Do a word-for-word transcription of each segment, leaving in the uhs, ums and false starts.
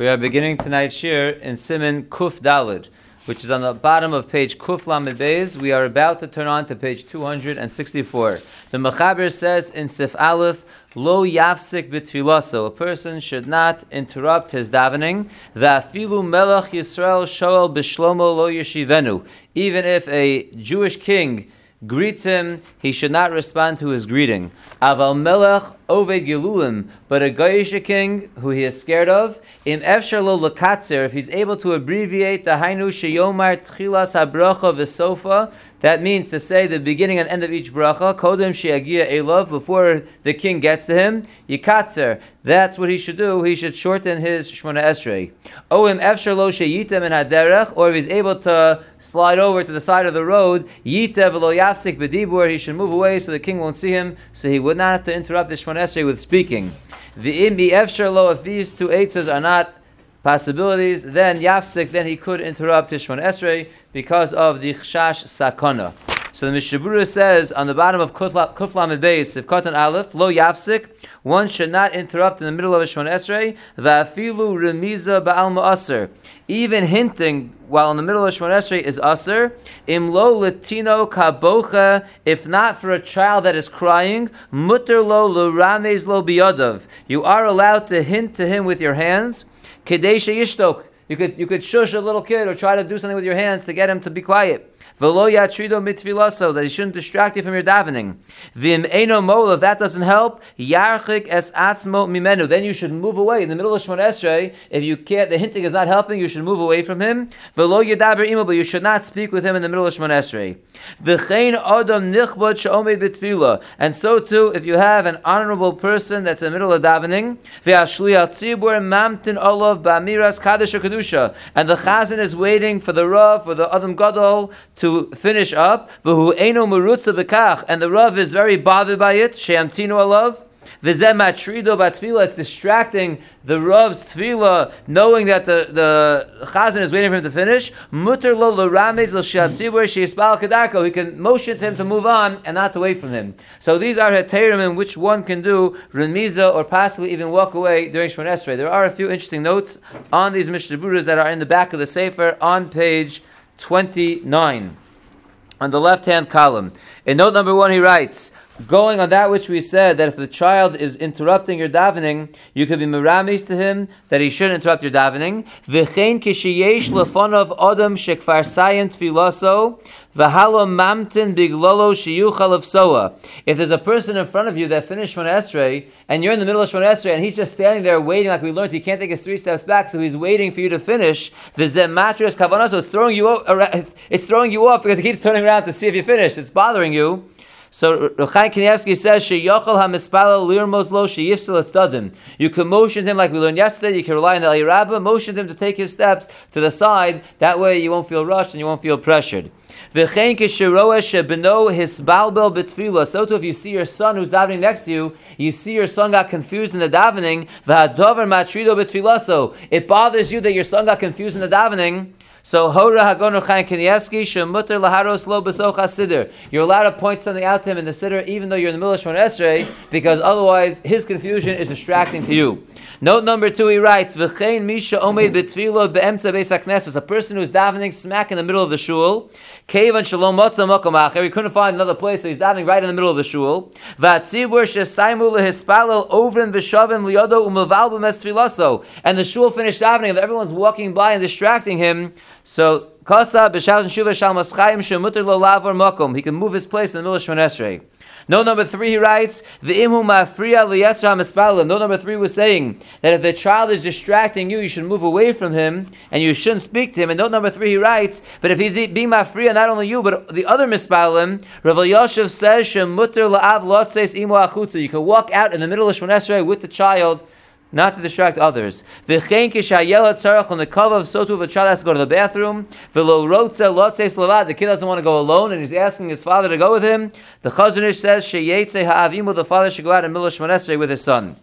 We are beginning tonight's shir in Siman Kuf Dalid, which is on the bottom of page Kuf Lamed Beis. We are about to turn on to page two hundred sixty-four. The Mechaber says in Sif Aleph, Lo yafsik b'tfilaso. A person should not interrupt his davening. V'afilu melech Yisrael shoel b'shlomo lo yeshivenu. Even if a Jewish king greets him, he should not respond to his greeting. Aval melech oved gelulim, but a Goyish king who he is scared of, im efshar lo lekatzer, if he's able to abbreviate the hainu sheyomar tchilas habracha v'sofa, that means to say the beginning and end of each bracha, kodem sheyagia elov, before the king gets to him, yikatzer, that's what he should do. He should shorten his Shemona Esrei. Oim efshar lo sheyitem in haderech, or if he's able to slide over to the side of the road, yitev lo yafsik b'dibur, he should move away so the king won't see him, so he would not have to interrupt the Shemona Esrei with speaking. V'im efshar lo, if these two eitzes are not possibilities, then yafsik, then he could interrupt his Shemona Esrei because of the chshash sakana. So the Mishnah Berurah says on the bottom of Kuf Lamed Beis, if Katan Aleph, lo yafsik, one should not interrupt in the middle of a Shemona Esrei, va'afilu remiza ba'al ma'aser. Even hinting while in the middle of Shemona Esrei is aser. Im lo latino kabocha, if not for a child that is crying, mutter lo l'ramez lo biyadav. You are allowed to hint to him with your hands. Kedei sheyishtok. You could you could shush a little kid or try to do something with your hands to get him to be quiet. V'lo yatrido mitfilaso, that he shouldn't distract you from your davening. V'im eino mol, if that doesn't help, yarchik es atzmo mimenu, then you should move away. In the middle of Shemona Esrei, if you can't, the hinting is not helping, you should move away from him. V'lo yadaber imo, but you should not speak with him in the middle of Shemona Esrei. V'chein adam nichbod she'omed b'tfila, and so too, if you have an honorable person that's in the middle of davening, v'ashliach tzibur mamtin olav ba'amiras kadosh kedusha, and the chazan is waiting for the rav, for the adam gadol, to finish up, v'hu eino merutza b'kach, and the Rav is very bothered by it, she'amtinu alav, v'zeh matrido b'tfila, it's distracting the Rav's tefillah, knowing that the, the chazan is waiting for him to finish, muter lo l'ramez l'shatzibur she'yispal kedarko, he can motion to him to move on and not to wait from him. So these are heterim in which one can do remiza or possibly even walk away during Shemona Esrei. There are a few interesting notes on these Mishnah Berurahs that are in the back of the Sefer on page twenty-nine. On the left-hand column. In note number one, he writes, going on that which we said, that if the child is interrupting your davening, you could be meramis to him, that he shouldn't interrupt your davening. V'chein kishiyesh lefonov odom shekfar sayin tfilaso, v'halo mamtin biglolo shiyuchal of soa. If there's a person in front of you that finished Shemona Esrei, and you're in the middle of Shemona Esrei, and he's just standing there waiting, like we learned, he can't take his three steps back, so he's waiting for you to finish. V'zematris kavanah, so it's throwing you off, it's throwing you off because he keeps turning around to see if you finish. It's bothering you. So Ruchai Kanievsky says, "Sheyochel hamispala lirmos lo sheyifsel etzadim." You can motion him like we learned yesterday. You can rely on the Aliyah Rabbah, motion him to take his steps to the side. That way, you won't feel rushed and you won't feel pressured. V'chein kishiroah shebeno hisbalbel b'tfilah. So too, if you see your son who's davening next to you, you see your son got confused in the davening. V'hadover matrido b'tfilaso. It bothers you that your son got confused in the davening. So Hora Hagon Ruchaim Kanievsky Shemuter Laharos Lo B'Socha Siddur. You're allowed to point something out to him in the siddur, even though you're in the middle of Shemona Esrei, because otherwise his confusion is distracting to you. Note number two, he writes, V'chein Misha Omed B'Tfilo B'Emtza Beis HaKnesses. A person who's davening smack in the middle of the shul. Kevan Shalom Motza Mokom Acher. He couldn't find another place, so he's davening right in the middle of the shul. V'Atzibur Shesaimu Lehispalel Ovrim V'Shavim Liyodo U'Meval B'Mes Tfilaso. And the shul finished davening, and everyone's walking by and distracting him. So, Kasa b'shal shuva shal maschayim shemuter lo lavor makom. He can move his place in the middle of Shemona Esrei. Note number three, he writes, V'imhu mafriya liyesra mispalim. Note number three was saying that if the child is distracting you, you should move away from him and you shouldn't speak to him. And note number three, he writes, but if he's being mafriya, not only you, but the other mispalim, Rav Elyashiv says, shemuter la'av lotzes imo achutza. You can walk out in the middle of Shemona Esrei with the child, not to distract others. V'chein kishayel tzarach on the cover of sotu, if a child has to go to the bathroom, v'lo rotze lotzeis levad, the kid doesn't want to go alone and he's asking his father to go with him. The Chazon Ish says sheyetze ha'avimu, the father should go out in the middle of Shemona Esrei with his son.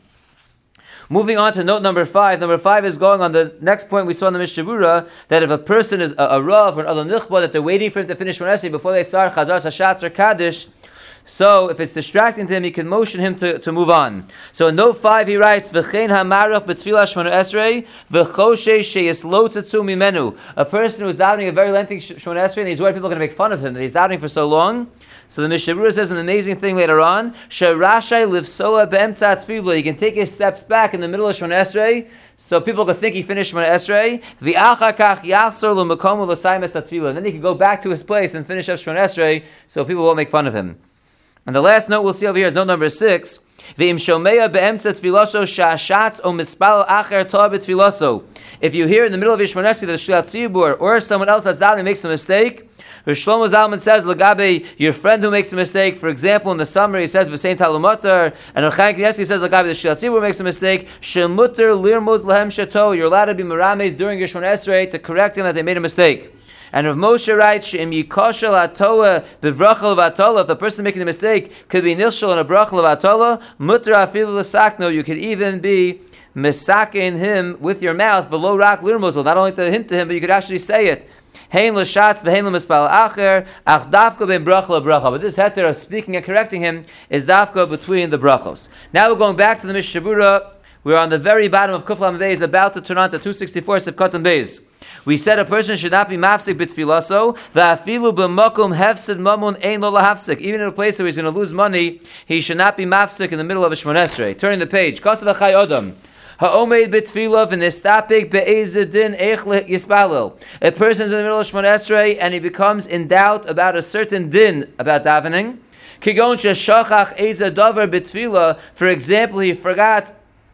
Moving on to note number five. Number five is going on the next point we saw in the Mishnah Berurah, that if a person is a, a Rav or an Adam Nichba, that they're waiting for him to finish Shemona Esrei before they start Chazar Sashatz or Kaddish. So if it's distracting to him, he can motion him to, to move on. So in note five he writes, V'chein hamarach b'tfilah shmona esrei, v'choshe sheyislotzatzu mimenu. A person who's davening a very lengthy shmona esrei, and he's worried people are going to make fun of him, that he's davening for so long. So the Mishnah Berurah says an amazing thing later on, Sherashai livsoa be'emtza tfilah. He can take his steps back in the middle of shmona esrei, so people could think he finished shmona esrei. V'achar kach yachzor l'makom u'l'sayim es hatfilah. Then he can go back to his place and finish up shmona esrei, so people won't make fun of him. And the last note we'll see over here is note number six. If you hear in the middle of your shmona esrei that a shliat tzibur or someone else that's davening makes a mistake, Rosh Shlomo Zalman says, Lagabe, your friend who makes a mistake, for example, in the summary, he says, V'sein talumotar, and Rav Chaim Kanievsky says, Lagabe, the shliat tzibur makes a mistake, Shemutar lirmuz lahem shato, you're allowed to be merames during your shmona esrei to correct them that they made a mistake. And Rav Moshe writes, "She'im yikoshel hatoa bevrachel v'atola." If the person making a mistake could be nilshel in a brachel v'atola, mutar afilu l'sakno. You could even be misakin him with your mouth, below rak lirmozel. Not only to hint to him, but you could actually say it. Hein l'shatz v'hein l'mispal acher ach dafka ben brachel bracha. But this heter of speaking and correcting him is dafka between the brachos. Now we're going back to the Mishnah Berurah. We're on the very bottom of Kuf Lamed Beis, about to turn on to two sixty-four Sivkatan Beis. We said a person should not be mafsik b'tfilaso, v'afilu b'makom hefsid mamun ein lo lahafsik. Even in a place where he's going to lose money, he should not be mafsik in the middle of a shmona esrei. Turning the page. Kasav achai odom. Ha'omeid b'tfilah v'nistapik be'ezedin eich yispalil. A person's in the middle of shmona esrei and he becomes in doubt about a certain din about davening. Kigon sheshachach eza davar b'tfilah. For example, he forgot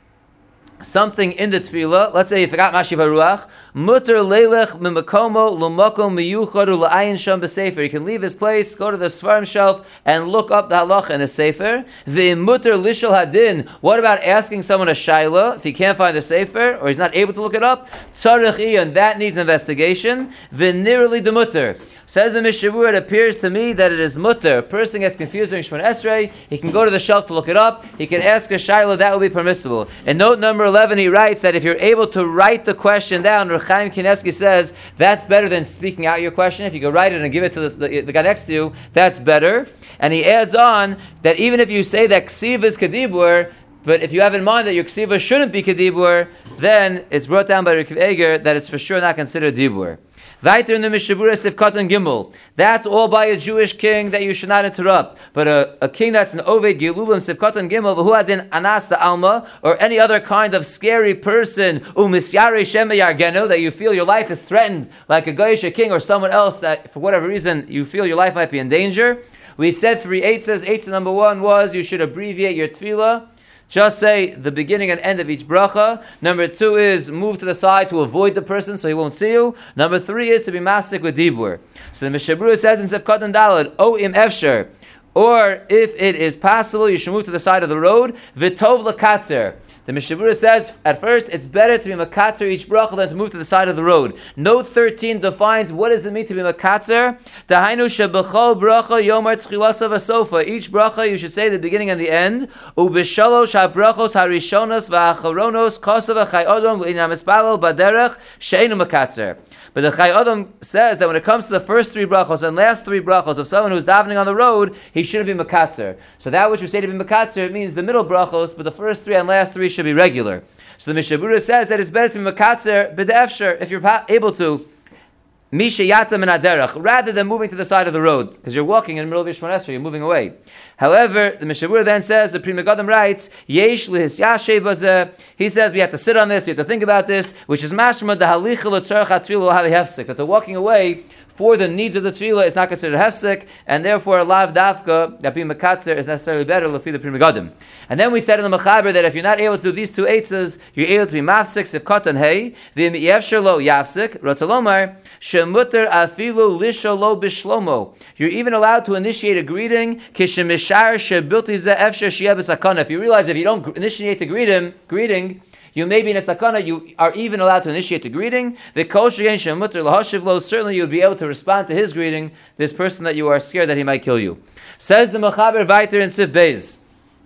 something in the tefillah. Let's say you forgot Mashiv HaRuach. Mutter leilech mimakomo lumakom miyuchadu la'ayin sham b'sefer. You can leave his place, go to the Svarim shelf, and look up the halacha in the sefer. The mutter lishal hadin. What about asking someone a shaila if he can't find the sefer or he's not able to look it up? Tzarich iyan, that needs investigation. V'nirli de mutter. Says the Mishnah Berurah, it appears to me that it is mutter. A person gets confused during Shemona Esrei, he can go to the shelf to look it up, he can ask a shaila, that will be permissible. In note number eleven, he writes that if you're able to write the question down, Rav Chaim Kanievsky says, that's better than speaking out your question. If you can write it and give it to the, the, the guy next to you, that's better. And he adds on that even if you say that ksiv is kedibur, but if you have in mind that your ksiva shouldn't be kedibur, then it's brought down by Rekiv Eger that it's for sure not considered dibur. Weiter in the Mishnah Berurah Sivkatan Gimel. That's all by a Jewish king that you should not interrupt. But a, a king that's an Oved Gilulim Sivkatan Gimel, who adin Anas the Alma, or any other kind of scary person, Umisyare Shema Yargenu, that you feel your life is threatened, like a Goyish king or someone else that for whatever reason you feel your life might be in danger. We said three eights. Eights number one was you should abbreviate your tefillah. Just say the beginning and end of each bracha. Number two is move to the side to avoid the person so he won't see you. Number three is to be masik with dibur. So the Mishnah Berurah says in Sivkatan Daled, O im efsher, or if it is possible, you should move to the side of the road. V'tov l'katzer. The Mishnah Berurah says, at first, it's better to be makatzer each bracha than to move to the side of the road. Note thirteen defines what does it mean to be makatzer. Dahainu shebechol bracha yomar tchilasa v'sofa. Each bracha you should say the beginning and the end. Ubishalosh habrachos harishonos v'acharonos kosav v'chai odom v'inam espalel baderech she'enu makatzer. But the Chai Adam says that when it comes to the first three brachos and last three brachos of someone who's davening on the road, he shouldn't be makatzer. So that which we say to be makatzer, it means the middle brachos, but the first three and last three should be regular. So the Mishnah Berurah says that it's better to be makatzer b'de'efsher, if you're able to, misha yatam and aderach, rather than moving to the side of the road, because you're walking in the middle of your Shemona Esrei, you're moving away. However, the Mishnah Berurah then says, the Pri Megadim writes, yesh lihis yashay bazeh. He says we have to sit on this, we have to think about this, which is mashma the halicha l'tzarech hatrilu havi hefsek, that the walking away for the needs of the tefillah is not considered hefsek, and therefore lav dafka, that being makatzer, is necessarily better l'fi the Pri Megadim. And then we said in the Mechaber that if you're not able to do these two eitzes, you're able to be mafsik, sivkatan hey, the yefsher lo yafsik, ratzalomar, shemuter afilu lisha lo bishlomo. You're even allowed to initiate a greeting, kishemishar shebilti ze efsher shiyeh b'sakana. If you realize if you don't initiate the greeting, greeting, you may be in a sakana, you are even allowed to initiate the greeting. The kol sheyen shemuter lahashiv lo, certainly you'll be able to respond to his greeting, this person that you are scared that he might kill you. Says the Mechaber Weiter in Siv Beis.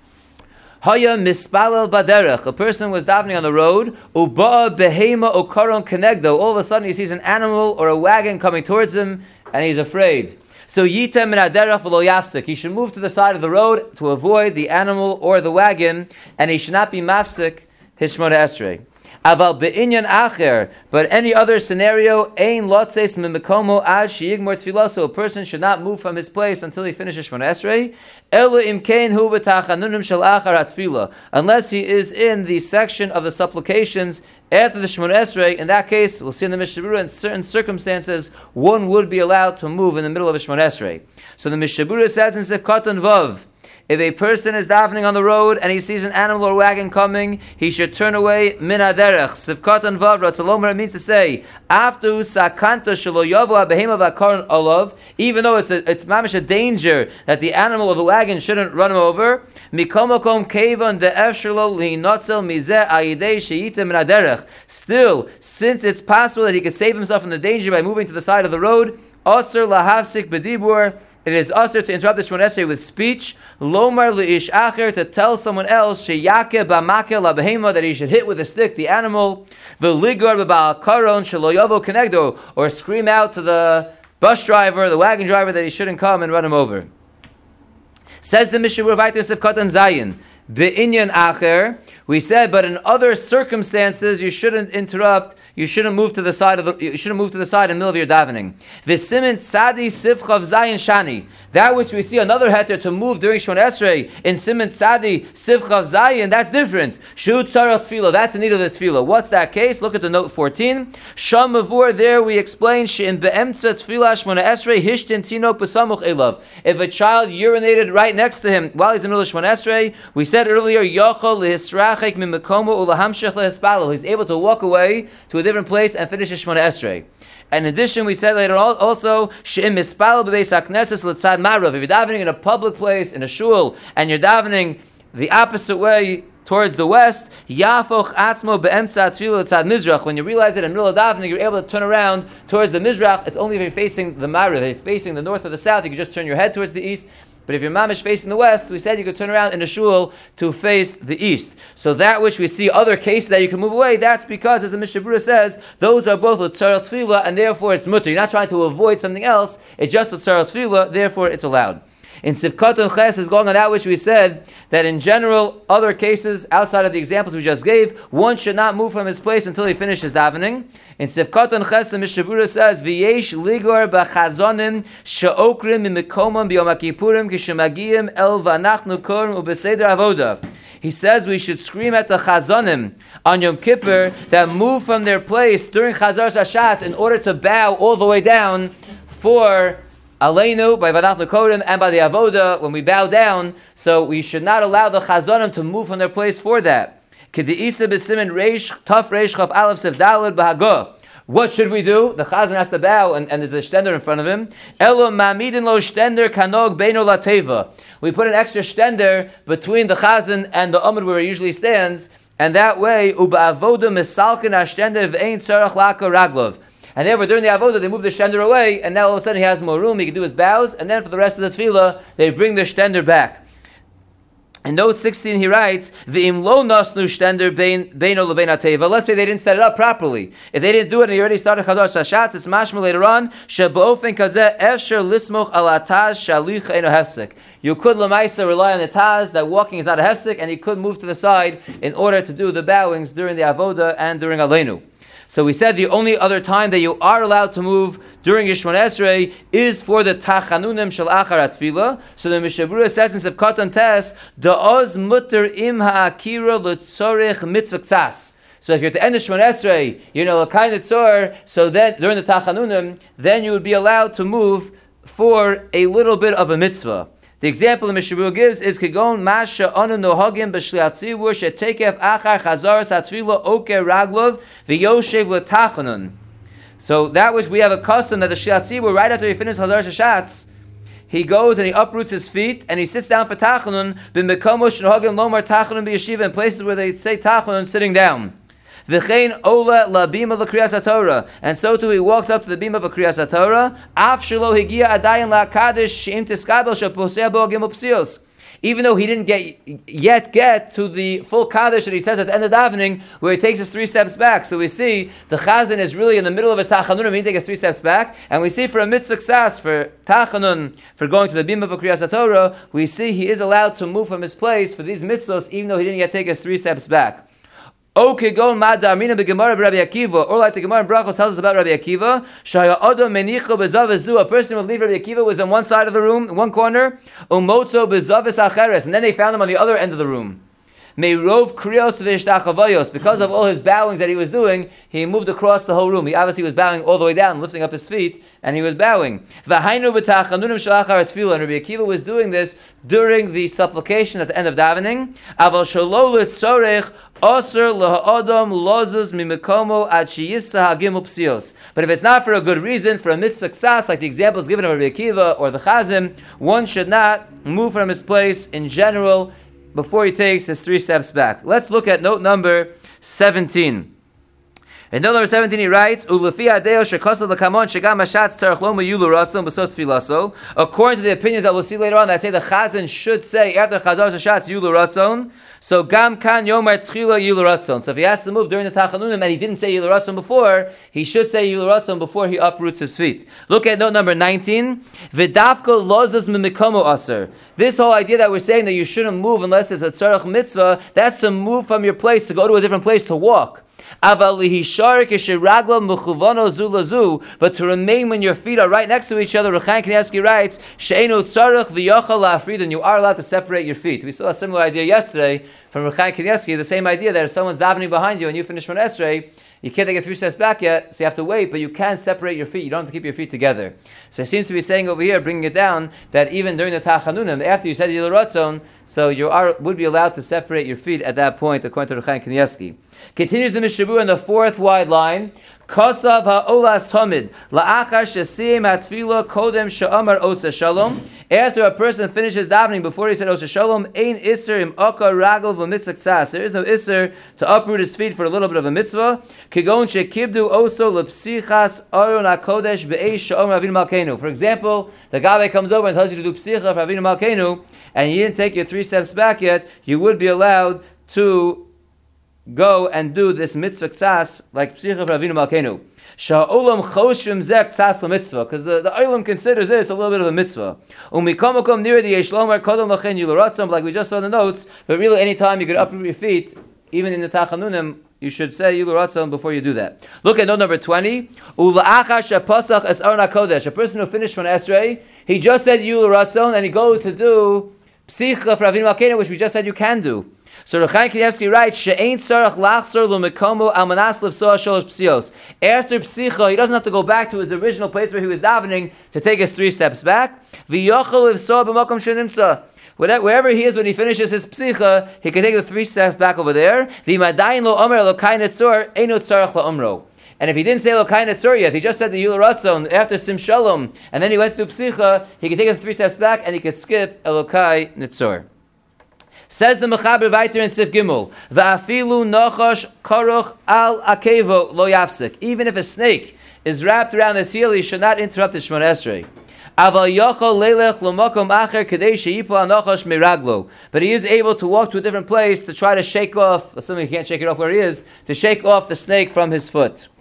Haya mispalel baderech. A person was davening on the road. Uba'a behema okaron kenegdo. All of a sudden he sees an animal or a wagon coming towards him, and he's afraid. So yitem min haderech v'lo yafsik. He should move to the side of the road to avoid the animal or the wagon, and he should not be mafsik his Shmona Esrei. Aval be'inyan acher, but any other scenario, ein lotzeis mimikomo ad sheyigmor tefillah, so a person should not move from his place until he finishes Shmona Esrei. Ela imkein hu b'tachanunim shel achar hatefillah, unless he is in the section of the supplications after the Shmona Esrei. In that case, we'll see in the Mishnah Berurah, in certain circumstances, one would be allowed to move in the middle of a Shmona Esrei. So the Mishnah Berurah says in Sif Katan Vav, if a person is davening on the road and he sees an animal or wagon coming, he should turn away min haderech. Sivkat and vav, Ratzalomer, it means to say, after sakanta shelo yavo behema v'akaron olav, even though it's a, it's mamish a danger that the animal or the wagon shouldn't run him over, mikomakom kevan de'ef shelo lihinotzel mizeh ayidei sheyitem min haderech. Still, since it's possible that he could save himself from the danger by moving to the side of the road, otzer lahavsik bedibur, it is usher to interrupt the Shmona Esrei with speech. Lomar leish acher, to tell someone else sheyake b'makel labehema, that he should hit with a stick the animal. V'ligar b'ba'al karon shelo yavo kenegdo, or scream out to the bus driver, the wagon driver, that he shouldn't come and run him over. Says the Mishnah Berurah Vayter Sif Katan Zayin, be'inyan acher. We said, but in other circumstances, you shouldn't interrupt. You shouldn't move to the side of the. You shouldn't move to the side in the middle of your davening. V'simin tzadi sivchav zayin shani. That which we see another heter to move during Shmona Esrei in simin tzadi sivchav zayin. That's different. Shu tzarach tefillah. That's the need of the tefillah. What's that case? Look at the note fourteen. Sham mavur. There we explain she'in be'emtza tefillah Shmona Esrei hishtin tinok b'samuch elav. If a child urinated right next to him while he's in the middle of Shmona Esrei, we said earlier yochol lehisrachek min mekomo ulahamshech lehispalo. He's able to walk away to a different place and finish his Shmona Esrei. And in addition, we said later on also, she'im mispal b'beis hakneses l'tzad marav. If you're davening in a public place, in a shul, and you're davening the opposite way towards the west, yafoch atzmo be'emtza tefillah l'tzad mizrach. When you realize that in the middle of davening, you're able to turn around towards the mizrach. It's only if you're facing the marav. If you're facing the north or the south, you can just turn your head towards the east. But if you're mamish facing the west, we said you could turn around in the shul to face the east. So that which we see other cases that you can move away, that's because, as the Mishnah Berurah says, those are both l'tzarach tefillah, and therefore it's mutter. You're not trying to avoid something else. It's just l'tzarach tefillah, therefore it's allowed. In Sivkat and Ches is going on that which we said, that in general, other cases, outside of the examples we just gave, one should not move from his place until he finishes davening. In Sivkat and Ches, the Mishnah Berurah says, V'yesh ligor b'chazonim she'okrim mimikomam b'yom ha'kippurim k'shemagiyim el v'anachnu korim u'b'seder avoda. He says we should scream at the chazonim on Yom Kippur that move from their place during Chazar Shashat in order to bow all the way down for Aleinu, by Vanach Nekodim, and by the Avoda, when we bow down, so we should not allow the Chazonim to move from their place for that. K'di'isa b'simin reish, taf reish, chaf aleph sev daled b'hago. What should we do? The Chazan has to bow, and, and there's a stender in front of him. Elo ma'amidin lo stender kanog beino lateva. We put an extra stender between the Chazan and the Amud where he usually stands, and that way, uba avoda misalkin ashtender v'ein tzarach laka raglov. And therefore, during the avodah, they move the shtender away, and now all of a sudden he has more room, he can do his bows, and then for the rest of the tefillah, they bring the shtender back. In note sixteen, he writes, "V'im lo nasnu shtender beino lebein hateva." Let's say they didn't set it up properly. If they didn't do it and he already started Chazar Shashat, it's mashma later on, she'ba'ofen kazeh efsher lismoch al ataz shalich eino hefsek. You could lemaisa rely on the taz that walking is not a hefsek, and he could move to the side in order to do the bowings during the avodah and during Aleinu. So we said the only other time that you are allowed to move during Shmona Esrei is for the tachanunim shel achar atfila. So the Mishnah Berurah says in Sivkat and Tes, da'oz mutter im ha'akira l'tzorech mitzvah ksas. So if you're at the end of Shmona Esrei, you know, l'kain tzor, so then during the tachanunim, then you would be allowed to move for a little bit of a mitzvah. The example the Mishnah Berurah gives is Kegon Masha Anu Nohagim B'Shliat Tzibur Shetekef Achar Chazar Satvila Oke Raglov V'Yoshev L'Tachanun. So that which we have a custom that the Shliat Tzibur, right after he finishes Chazar Shashatz, he goes and he uproots his feet and he sits down for Tachanun B'Mekomosh Nohagim Lomar Tachanun B'Yeshiva, in places where they say Tachanun sitting down. V'chein ola la bima v'kriyas haTorah, and so too he walks up to the bima v'kriyas haTorah. Af shelo higia adayin la kadosh she'im tiskabel she'poseh bo gimel psios. even though he didn't get yet get to the full Kaddish that he says at the end of davening, where he takes us three steps back. So we see the Chazan is really in the middle of his Tachanunim, he takes three steps back, and we see for a mitzvah success, for Tachanun, for going to the Bima of Kriyas HaTorah, we see he is allowed to move from his place for these mitzvahs, even though he didn't yet take us three steps back. Okay, go mad Amina beGemara Rabbi Akiva, or like the Gemara in Brachos tells us about Rabbi Akiva. Shaya Adam Menicho bezavezu. A person would leave Rabbi Akiva was on one side of the room, one corner. Umotzo bezaves acheres, and then they found him on the other end of the room. Meirov krios v'ishtachavayos. Because of all his bowings that he was doing, he moved across the whole room. He obviously was bowing all the way down, lifting up his feet, and he was bowing. V'hainu b'tachanunim shalachar tefillah. And Rabbi Akiva was doing this during the supplication at the end of davening. Aval shalol tzorech aser laha'adam lozuz mimekomo ad sheyifsa hagimel psios. But if it's not for a good reason, for a mitzvah success, like the examples given of Rabbi Akiva or the Chazim, one should not move from his place in general before he takes his three steps back. Let's look at note number seventeen. In note number seventeen, he writes, According to the opinions that we'll see later on, that say the Chazan should say, after Chazar Shatz, Yulu Ratzon. So Gam Kan Yomar Tchila Yulu Ratzon. So if he has to move during the Tachanunim and he didn't say Yulu Ratzon before, he should say Yulu Ratzon before he uproots his feet. Look at note number nineteen. V'dafka lozas mimikomo aser. This whole idea that we're saying that you shouldn't move unless it's a tzarech mitzvah, that's to move from your place, to go to a different place, to walk. But to remain when your feet are right next to each other, Rechaim Kanievsky writes, and you are allowed to separate your feet. We saw a similar idea yesterday from Rechaim Kanievsky, the same idea that if someone's davening behind you and you finish Shemona Esrei, you can't take it three steps back yet, so you have to wait, but you can separate your feet. You don't have to keep your feet together. So it seems to be saying over here, bringing it down, that even during the Tachanunim, after you said Yilul Ratzon, so you are would be allowed to separate your feet at that point, according to Rechaim Kanievsky. Continues the Mishabu in the fourth wide line. Kosav ha'olas tomid la'achar shesiyim atfila kodem she'amar osa shalom. After a person finishes davening, before he said osa shalom, ein iser im oka ragel v'mitzvah ksas. There is no iser to uproot his feet for a little bit of a mitzvah. Kigon shekibdu oso lepsichas aron hakodesh be'eish she'omar Avinu Malkeinu. For example, the guy comes over and tells you to do psicha for Avinu Malkeinu, and you didn't take your three steps back yet, you would be allowed to go and do this mitzvah ksas like psicha for Avinu Malkeinu. Sha'olam choshim zek ksas mitzvah, because the, the olam considers this a little bit of a mitzvah. Umikomokom near the yeshlomer kodom lachen yularatzom, like we just saw in the notes. But really, any time you could uproot your feet, even in the tachanunim, you should say yularatzom before you do that. Look at note number twenty. Ula'achar shepasach es aron hakodesh. A person who finished from Esrei, he just said yularatzom, and he goes to do psicha for Avinu Malkeinu, which we just said you can do. So Rechaim Kanievsky writes, "She'ain tzarach lachzor l'mekomo al manas lefsoa shalosh psios." After psicha, he doesn't have to go back to his original place where he was davening to take his three steps back. V'yochel lefsoa b'makom shenimtza. Wherever he is when he finishes his psicha, he can take the three steps back over there. V'madayin lo omer elokai netzor eino tzarach la'omro. And if he didn't say Elokai Netzor yet, he just said the Yul Ratzon after Sim Shalom, and then he went to do psicha, he can take the three steps back and he could skip Elokai Netzor. Says the Mechaber weiter in Sif Gimel, Va'afilu nochosh karoch al akevo lo yafsik. Even if a snake is wrapped around his heel, he should not interrupt the Shemona Esrei. Aval yochol leilech lomokom acher kadei sheyipol anochosh miraglo. But he is able to walk to a different place to try to shake off, assuming he can't shake it off where he is, to shake off the snake from his foot.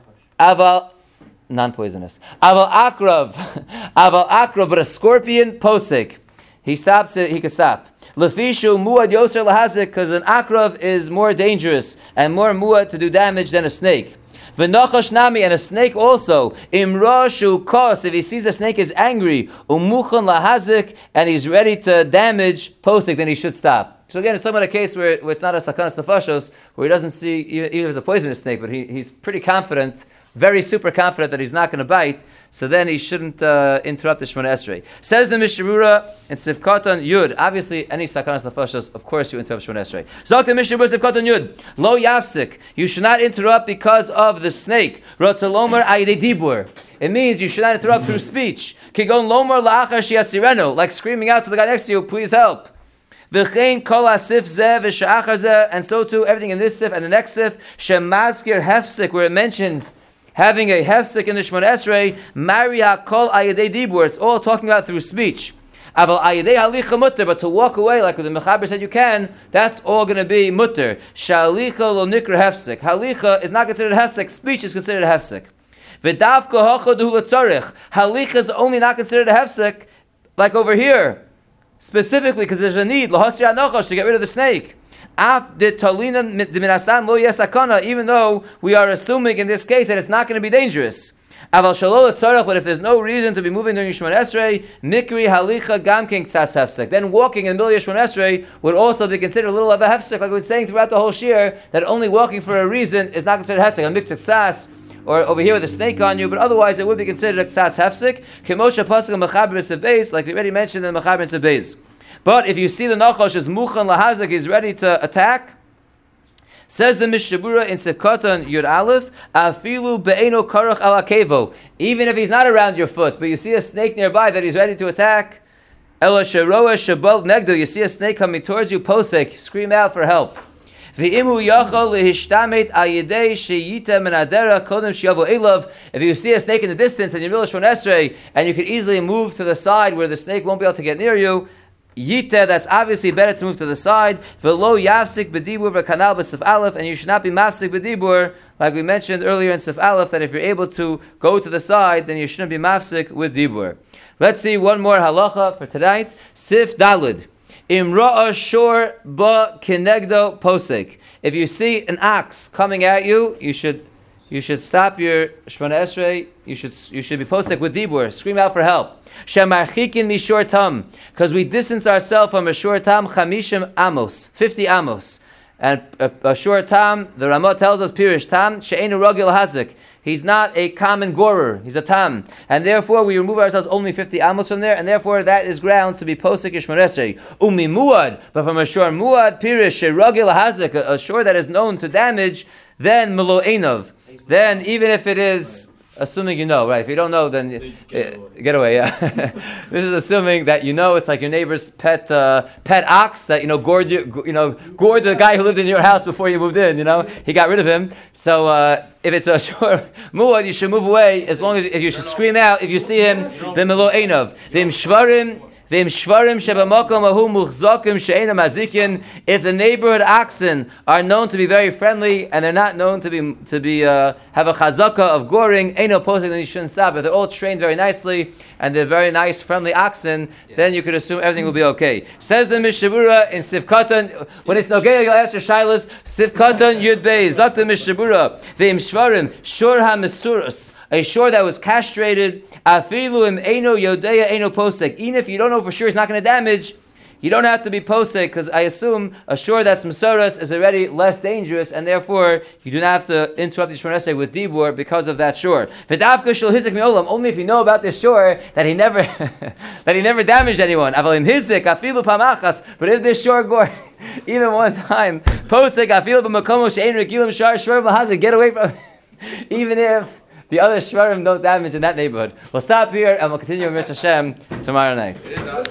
Aval, non-poisonous. Aval akrav, aval akrav, but a scorpion posik. He stops it, he can stop. Lefishu muad yoser lahazik, because an akrav is more dangerous and more muad to do damage than a snake. V'nachash nami, and a snake also. Imrashu kos, if he sees a snake is angry, umuchan lahazik, and he's ready to damage posik, then he should stop. So again, it's talking about a case where, where it's not a sakanas nefashos, where he doesn't see even, even if it's a poisonous snake, but he, he's pretty confident, very super confident that he's not going to bite. So then he shouldn't uh, interrupt the Shemona Esrei. Says the Mishnah in Sivkatan Yud. Obviously, any sakanas nefashos, of course you interrupt Shemona Esrei. Zok the Mishnah Sivkatan Yud. Lo yafsik. You should not interrupt because of the snake. Rotzalomer ayidei dibur. It means you should not interrupt through speech. Kigon lomer la'achar shiasireno, like screaming out to the guy next to you, please help. V'chein kol asif zeh v'sha'achar zeh, and so too everything in this sif and the next sif shemazkir hefsik, where it mentions having a hefsek in the Shemona Esrei, Mari HaKol Ayadei Dibur. It's all talking about through speech. Aval ayidei halicha mutter, but to walk away like the Mechaber said you can, that's all going to be mutter. Shalicha lo nikra hefsek. Halicha is not considered hefsek. Speech is considered a hefsek. V'davka hocha dehu l'tzarich. Halicha is only not considered a hefsek, like over here, specifically because there's a need lahasir anochash to get rid of the snake. Af de talina minasam lo yesakana. Even though we are assuming in this case that it's not going to be dangerous. Aval shalol l'tzarich, but if there's no reason to be moving during Shemon Esrei, mikri halicha gam king tzas hefsek. Then walking in the middle of Shemon Esrei would also be considered a little of a hefsek, like we've been saying throughout the whole shir, that only walking for a reason is not considered hefsek. A miktzah tzas, or over here with a snake on you, but otherwise it would be considered a tzas hefsek. Kemosha pasuk mechaber sebeis, like we already mentioned in mechaber sebeis. But if you see the nachash is muchan lahazak, he's ready to attack. Says the Mishabura in Sekatan Yud Aleph, Afilu be'eno karach ala kevo. Even if he's not around your foot, but you see a snake nearby that he's ready to attack, Ela sheroa shabal negdo, you see a snake coming towards you, posek, scream out for help. V'imu yachol lehishtamet ayidei sheyita menadera kodem shiavo elav. If you see a snake in the distance and you're in Shemon Esrei, and you can easily move to the side where the snake won't be able to get near you, Yita, that's obviously better to move to the side. V'lo yafsik b'dibur v'kanal b'sif aleph, and you should not be mafsik b'dibur, like we mentioned earlier in sif aleph, that if you're able to go to the side, then you shouldn't be mafsik with dibur. Let's see one more halacha for tonight. Sif dalid. Imra'a shor ba kinegdo posek. If you see an ox coming at you, you should you should stop your Shemona Esrei. You should you should be posek with dibur. Scream out for help. Shemarchikin mishor tam, because we distance ourselves from a shor tam chamishim amos, fifty amos, and a, a shor tam. The Ramah tells us pirish tam she'enu ragil hazik. He's not a common gorer. He's a tam, and therefore we remove ourselves only fifty amos from there, and therefore that is grounds to be posek Shemona Esrei. Umi muad, but from a shor muad pirish she'ragil hazik, a, a shor that is known to damage, then melo einov. Then even if it is, assuming you know, right? If you don't know, then uh, get away. Yeah, this is assuming that you know. It's like your neighbor's pet uh, pet ox that you know gored you, you know gored the guy who lived in your house before you moved in. You know, he got rid of him. So uh, if it's a short muad, you should move away as long as, as you should scream out if you see him. Then melo einov, then shvarim. If the neighborhood oxen are known to be very friendly and they're not known to be to be uh, have a chazaka of goring, ain't no posting, then you shouldn't stop. If they're all trained very nicely and they're very nice, friendly oxen, yeah, then you could assume everything will be okay. Says the Mishabura in Sivkatan, when it's okay, you'll ask your shilas, Sivkatan Yud Bey, Zak the Mishabura, Ve'im Shvarim, Shur HaMesurus, a shore that was castrated, afilu im eno yodeya eno posek. Even if you don't know for sure it's not going to damage, you don't have to be posek, because I assume a shore that's mesoros is already less dangerous, and therefore you do not have to interrupt the Shemona Esrei with dibur because of that shore. V'davka shel hizik miolam, only if you know about this shore that he never that he never damaged anyone. Aval im hizik afilu pamachas, but if this shore gore even one time, posek afilu b'makomo she'ein regilim shar shvar v'hazik, get away from even if the other shvarim don't damage in that neighborhood. We'll stop here and we'll continue with Mitzvah Hashem tomorrow night.